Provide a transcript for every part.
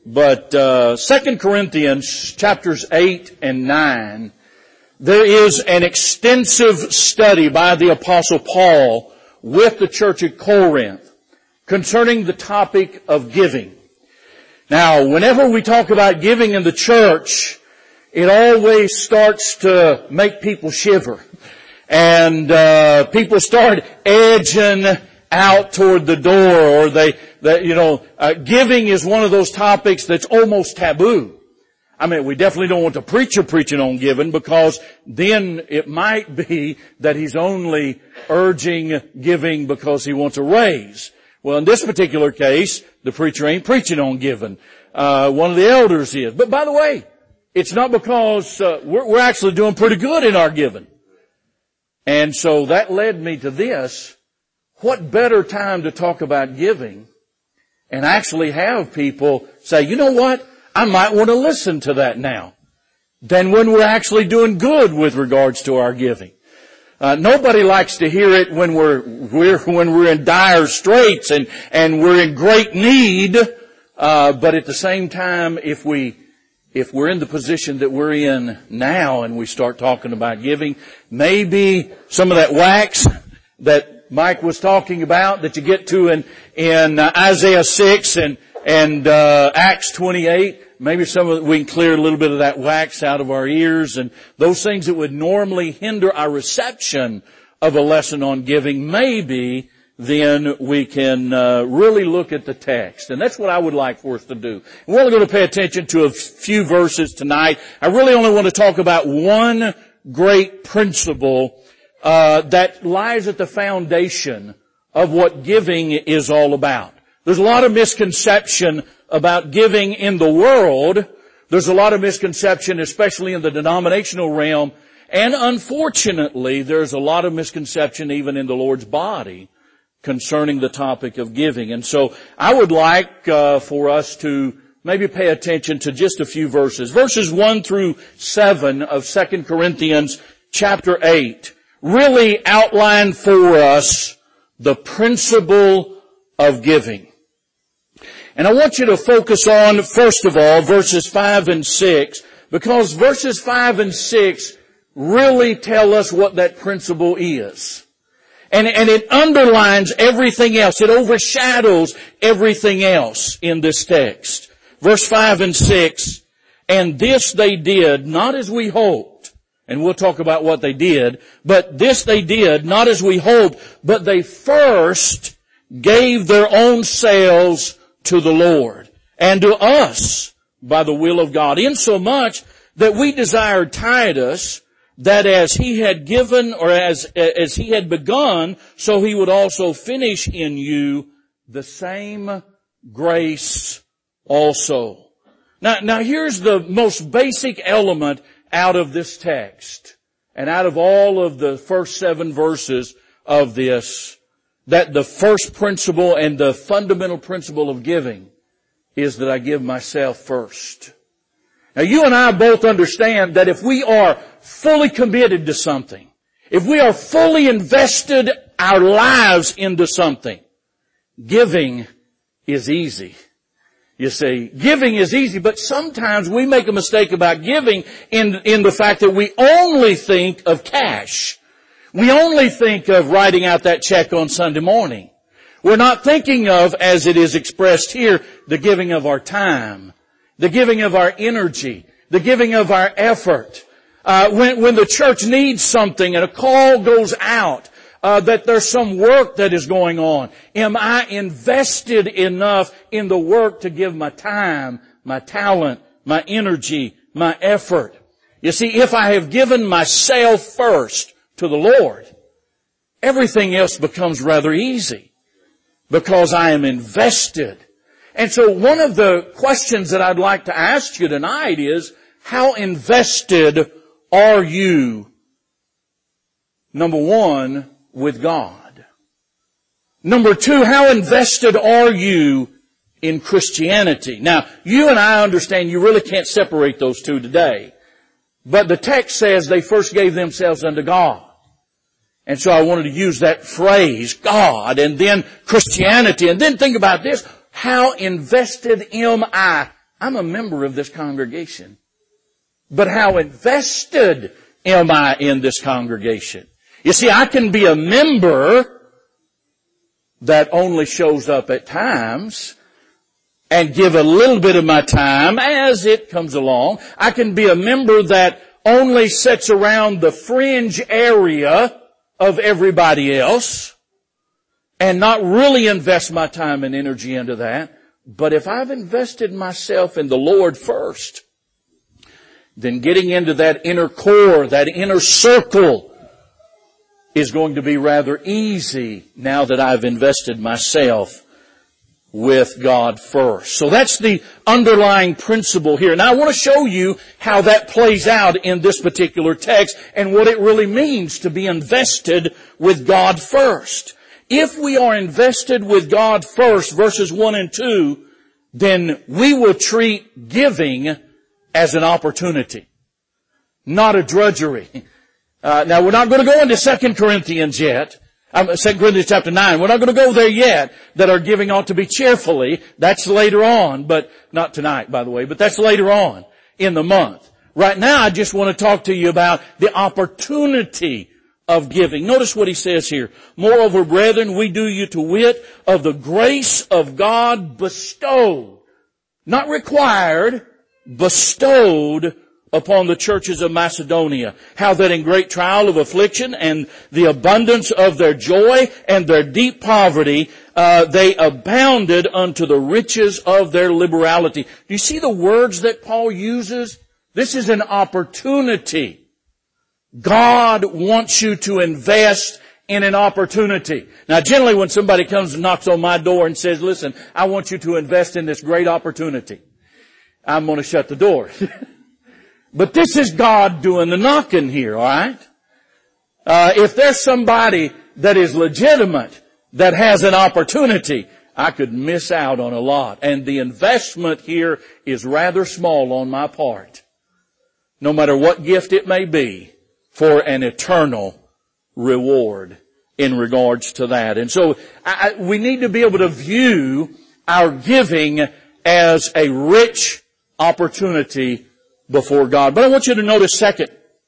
But 2 Corinthians chapters 8 and 9, there is an extensive study by the Apostle Paul with the church at Corinth concerning the topic of giving. Now, whenever we talk about giving in the church, it always starts to make people shiver. And people start edging out toward the door, or giving is one of those topics that's almost taboo. I mean, we definitely don't want the preacher preaching on giving, because then it might be that he's only urging giving because he wants a raise. Well, in this particular case, the preacher ain't preaching on giving. One of the elders is. But by the way, it's not because we're actually doing pretty good in our giving. And so that led me to this. What better time to talk about giving and actually have people say, you know what, I might want to listen to that now, than when we're actually doing good with regards to our giving. Nobody likes to hear it when we're in dire straits and we're in great need. But at the same time, if we're in the position that we're in now and we start talking about giving, maybe some of that wax that Mike was talking about that you get to in Isaiah 6 and Acts 28, maybe we can clear a little bit of that wax out of our ears, and those things that would normally hinder our reception of a lesson on giving, maybe then we can really look at the text. And that's what I would like for us to do. We're only going to pay attention to a few verses tonight. I really only want to talk about one great principle that lies at the foundation of what giving is all about. There's a lot of misconception about giving in the world. There's a lot of misconception, especially in the denominational realm. And unfortunately, there's a lot of misconception even in the Lord's body concerning the topic of giving. And so I would like for us to maybe pay attention to just a few verses. Verses 1 through 7 of 2 Corinthians chapter 8 really outline for us the principle of giving. And I want you to focus on, first of all, verses 5 and 6, because verses 5 and 6 really tell us what that principle is. And it underlines everything else. It overshadows everything else in this text. Verse 5 and 6, and this they did, not as we hoped. And we'll talk about what they did. But this they did, not as we hoped, but they first gave their own selves to the Lord and to us by the will of God, insomuch that we desired Titus that as he had given, or as he had begun, so he would also finish in you the same grace also. Now here's the most basic element out of this text, and out of all of the first 7 verses of this, that the first principle and the fundamental principle of giving is that I give myself first. Now you and I both understand that if we are fully committed to something, if we are fully invested our lives into something, giving is easy. You see, giving is easy, but sometimes we make a mistake about giving in the fact that we only think of cash. We only think of writing out that check on Sunday morning. We're not thinking of, as it is expressed here, the giving of our time, the giving of our energy, the giving of our effort. When the church needs something and a call goes out, that there's some work that is going on, am I invested enough in the work to give my time, my talent, my energy, my effort? You see, if I have given myself first to the Lord, everything else becomes rather easy because I am invested. And so one of the questions that I'd like to ask you tonight is, how invested are you, number one, with God? Number two, how invested are you in Christianity? Now, you and I understand you really can't separate those two today. But the text says they first gave themselves unto God. And so I wanted to use that phrase, God, and then Christianity. And then think about this. How invested am I I'm a member of this congregation. But how invested am I in this congregation? You see, I can be a member that only shows up at times and give a little bit of my time as it comes along. I can be a member that only sits around the fringe area of everybody else and not really invest my time and energy into that. But if I've invested myself in the Lord first, then getting into that inner core, that inner circle, is going to be rather easy now that I've invested myself with God first. So that's the underlying principle here. Now I want to show you how that plays out in this particular text and what it really means to be invested with God first. If we are invested with God first, verses 1 and 2, then we will treat giving as an opportunity, not a drudgery. Now we're not going to go into 2 Corinthians yet. 2 Corinthians chapter 9. We're not going to go there yet, that our giving ought to be cheerfully. That's later on, but not tonight, by the way, but that's later on in the month. Right now, I just want to talk to you about the opportunity of giving. Notice what he says here. Moreover, brethren, we do you to wit of the grace of God bestowed, not required, bestowed upon the churches of Macedonia, how that in great trial of affliction and the abundance of their joy and their deep poverty, they abounded unto the riches of their liberality. Do you see the words that Paul uses? This is an opportunity. God wants you to invest in an opportunity. Now generally when somebody comes and knocks on my door and says, listen, I want you to invest in this great opportunity, I'm going to shut the door. But this is God doing the knocking here, alright? If there's somebody that is legitimate, that has an opportunity, I could miss out on a lot. And the investment here is rather small on my part, no matter what gift it may be, for an eternal reward in regards to that. And so we need to be able to view our giving as a rich opportunity before God. But I want you to notice second,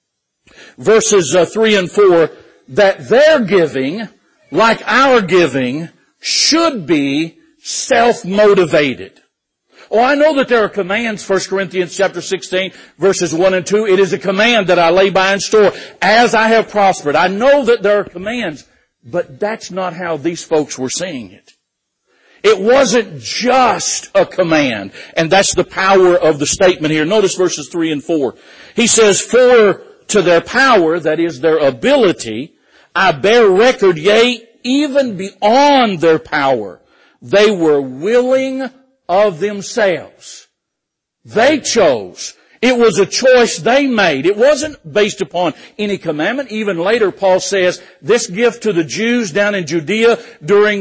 verses 3 and 4, that their giving, like our giving, should be self-motivated. Oh, I know that there are commands, 1 Corinthians chapter 16, verses 1 and 2. It is a command that I lay by in store as I have prospered. I know that there are commands, but that's not how these folks were seeing it. It wasn't just a command, and that's the power of the statement here. Notice verses 3 and 4. He says, for to their power, that is their ability, I bear record, yea, even beyond their power. They were willing of themselves. They chose. It was a choice they made. It wasn't based upon any commandment. Even later, Paul says, this gift to the Jews down in Judea during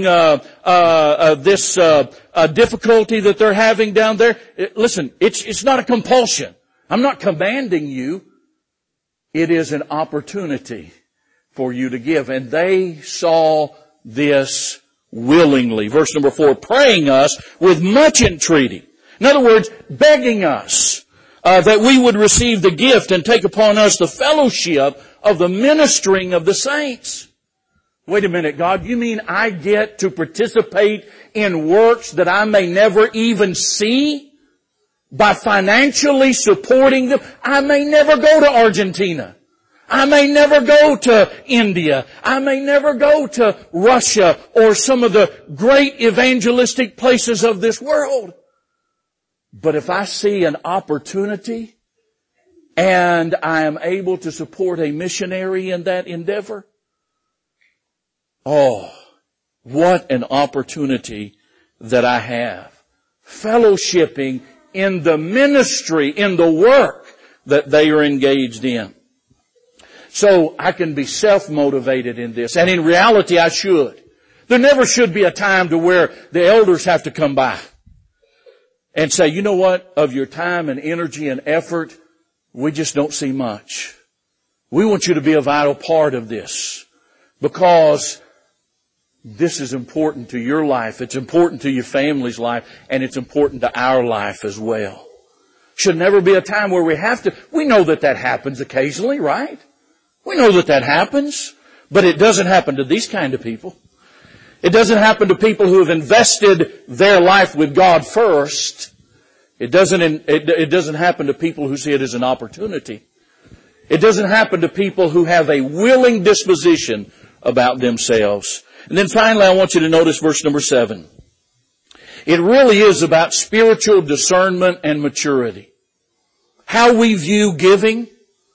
this difficulty that they're having down there. Listen, it's not a compulsion. I'm not commanding you. It is an opportunity for you to give. And they saw this willingly. Verse number 4, praying us with much entreaty. In other words, begging us that we would receive the gift and take upon us the fellowship of the ministering of the saints. Wait a minute, God, you mean I get to participate in works that I may never even see? By financially supporting them? I may never go to Argentina. I may never go to India. I may never go to Russia or some of the great evangelistic places of this world. But if I see an opportunity and I am able to support a missionary in that endeavor, oh, what an opportunity that I have. Fellowshipping in the ministry, in the work that they are engaged in. So I can be self-motivated in this. And in reality, I should. There never should be a time to where the elders have to come by and say, you know what, of your time and energy and effort, we just don't see much. We want you to be a vital part of this because this is important to your life, it's important to your family's life, and it's important to our life as well. Should never be a time where we know that happens occasionally, right? We know that happens, but it doesn't happen to these kind of people. It doesn't happen to people who have invested their life with God first. It doesn't happen to people who see it as an opportunity. It doesn't happen to people who have a willing disposition about themselves. And then finally, I want you to notice verse number 7. It really is about spiritual discernment and maturity. How we view giving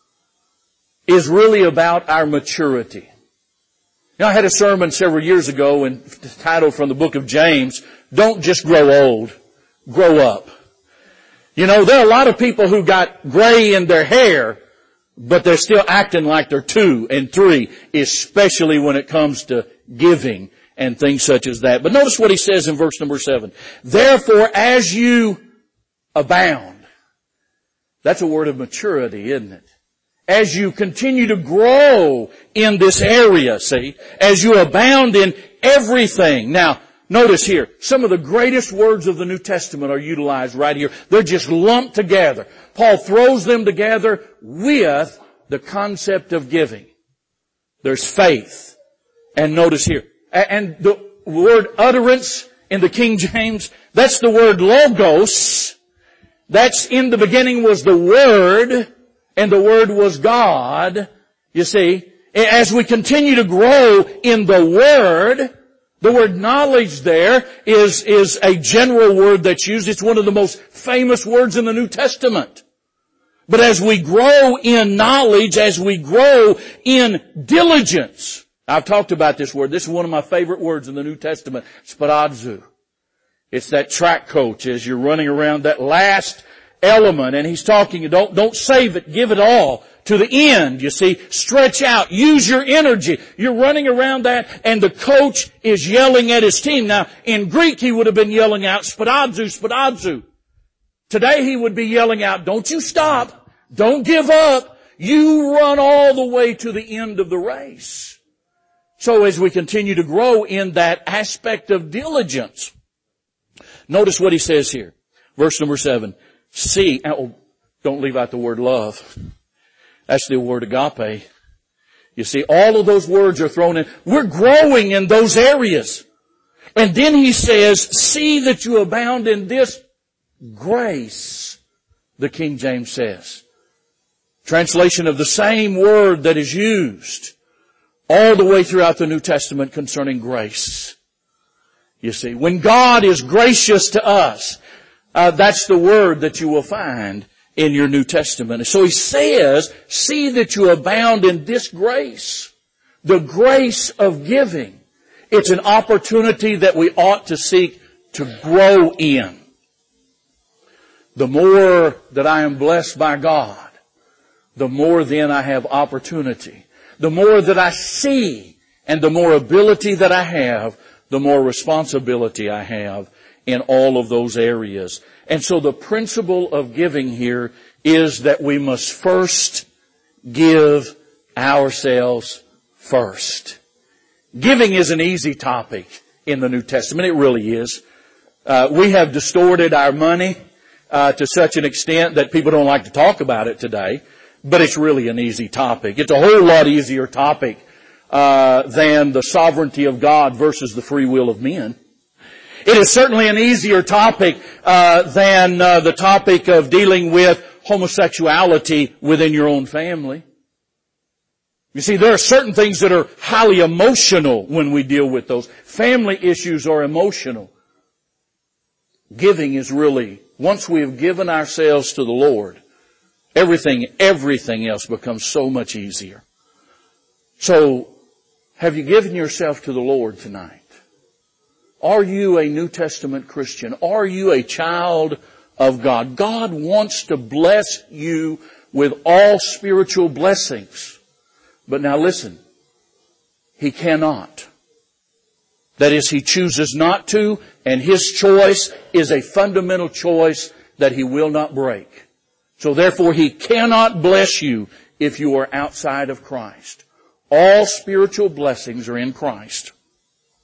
is really about our maturity. Now, I had a sermon several years ago entitled from the book of James, Don't Just Grow Old, Grow Up. You know, there are a lot of people who got gray in their hair, but they're still acting like they're 2 and 3, especially when it comes to giving and things such as that. But notice what he says in verse number 7. Therefore, as you abound. That's a word of maturity, isn't it? As you continue to grow in this area, see, as you abound in everything. Now, notice here, some of the greatest words of the New Testament are utilized right here. They're just lumped together. Paul throws them together with the concept of giving. There's faith. And notice here, and the word utterance in the King James, that's the word logos. That's in the beginning was the Word, and the Word was God. You see, as we continue to grow in the word knowledge there is a general word that's used. It's one of the most famous words in the New Testament. But as we grow in knowledge, as we grow in diligence, I've talked about this word. This is one of my favorite words in the New Testament, spadazo. It's that track coach as you're running around that last element, and he's talking, don't save it, give it all to the end, you see. Stretch out, use your energy. You're running around that, and the coach is yelling at his team. Now, in Greek, he would have been yelling out, spadazo, spadazo. Today, he would be yelling out, don't you stop, don't give up, you run all the way to the end of the race. So as we continue to grow in that aspect of diligence, notice what he says here. Verse number 7. See, don't leave out the word love. That's the word agape. You see, all of those words are thrown in. We're growing in those areas. And then he says, see that you abound in this grace, the King James says. Translation of the same word that is used all the way throughout the New Testament concerning grace. You see, when God is gracious to us, that's the word that you will find in your New Testament. So he says, see that you abound in this grace, the grace of giving. It's an opportunity that we ought to seek to grow in. The more that I am blessed by God, the more then I have opportunity. The more that I see and the more ability that I have, the more responsibility I have in all of those areas. And so the principle of giving here is that we must first give ourselves first. Giving is an easy topic in the New Testament. It really is. We have distorted our money to such an extent that people don't like to talk about it today. But it's really an easy topic. It's a whole lot easier topic than the sovereignty of God versus the free will of men. It is certainly an easier topic than the topic of dealing with homosexuality within your own family. You see, there are certain things that are highly emotional when we deal with those. Family issues are emotional. Giving is really, once we have given ourselves to the Lord, everything else becomes so much easier. So, have you given yourself to the Lord tonight? Are you a New Testament Christian? Are you a child of God? God wants to bless you with all spiritual blessings. But now listen, He cannot. That is, He chooses not to, and His choice is a fundamental choice that He will not break. So therefore, He cannot bless you if you are outside of Christ. All spiritual blessings are in Christ.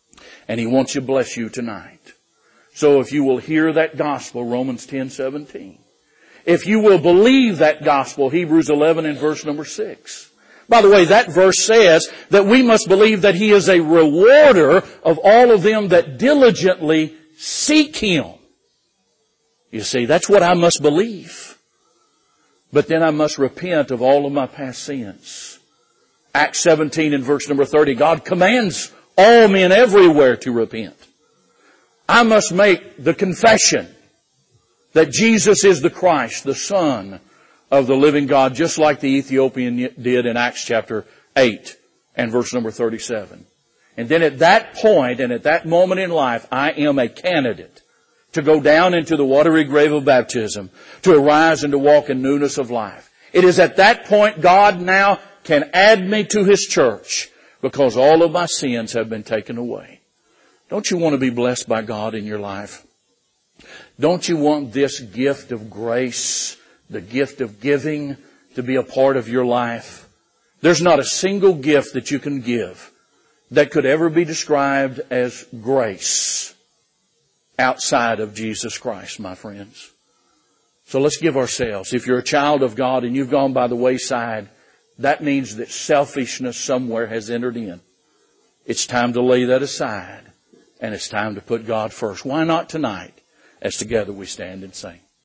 And He wants to bless you tonight. So if you will hear that gospel, Romans 10:17. If you will believe that gospel, Hebrews 11 and verse number 6. By the way, that verse says that we must believe that He is a rewarder of all of them that diligently seek Him. You see, that's what I must believe. But then I must repent of all of my past sins. Acts 17 and verse number 30, God commands all men everywhere to repent. I must make the confession that Jesus is the Christ, the Son of the living God, just like the Ethiopian did in Acts chapter 8 and verse number 37. And then at that point and at that moment in life, I am a candidate to go down into the watery grave of baptism, to arise and to walk in newness of life. It is at that point God now can add me to His church because all of my sins have been taken away. Don't you want to be blessed by God in your life? Don't you want this gift of grace, the gift of giving, to be a part of your life? There's not a single gift that you can give that could ever be described as grace outside of Jesus Christ, my friends. So let's give ourselves. If you're a child of God and you've gone by the wayside, that means that selfishness somewhere has entered in. It's time to lay that aside, and it's time to put God first. Why not tonight, as together we stand and sing?